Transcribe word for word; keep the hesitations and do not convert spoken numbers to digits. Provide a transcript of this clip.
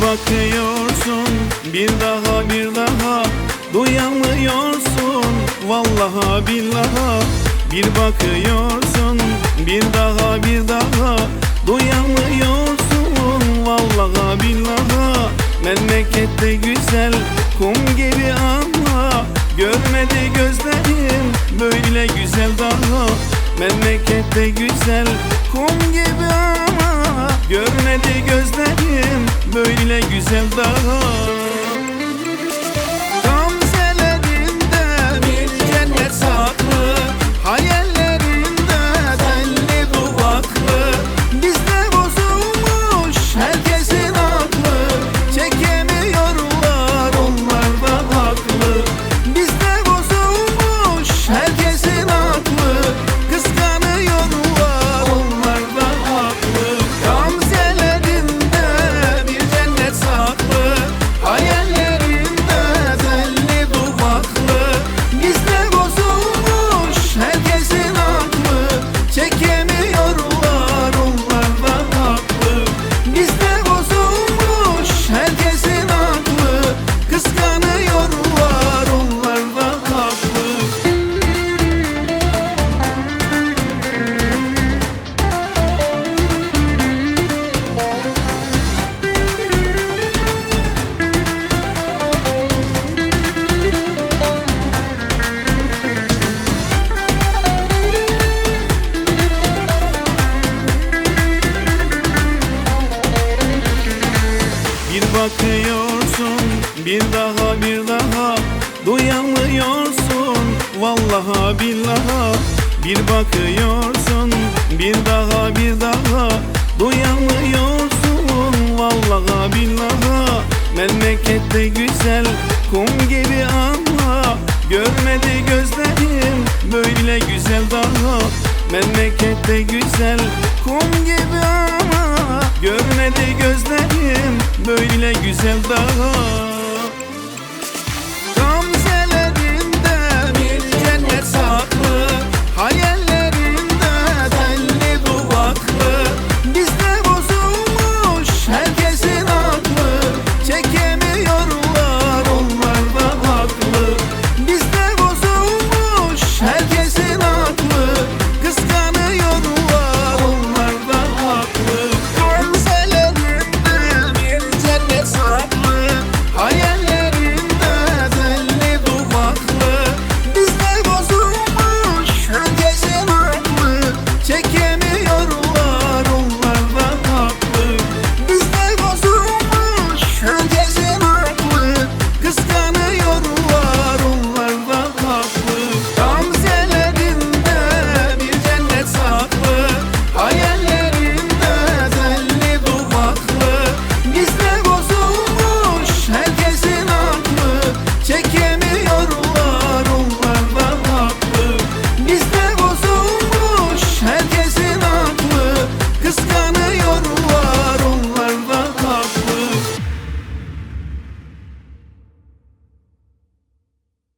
bakıyorsun bir daha bir daha duyamıyorsun vallaha billaha. Bir bakıyorsun bir daha bir daha duyamıyorsun vallaha billaha. Memlekette güzel kum gibi ama görmedi gözlerim böyle güzel daha. Memlekette güzel kum gibi ama görmedi gözlerim böyle güzel daha. Gamzelerinde bir cennet saklı, hayallerinde telli duvaklı. Bizde bozulmuş herkesin aklı, çekemiyorlar onlar da haklı. Bizde bozulmuş herkesin aklı, kıskanıyorlar onlar da haklı. Gamzelerinde bir cennet saklı, hayallerinde telli duvaklı. Bizde bozulmuş herkesin aklı, çekemiyorlar onlar da haklı. Bizde bozulmuş herkesin aklı, kıskanıyorlar onlar da haklı. Bir bakıyorsun bir daha bir daha duyamıyorsun vallaha billaha. Bir bakıyorsun bir daha bir daha duyamıyorsun vallaha billaha. Memlekette güzel kum gibi ama görmedi gözlerim böyle güzel daha. Memlekette güzel kum gibi ama görmedi gözlerim böyle güzel daha.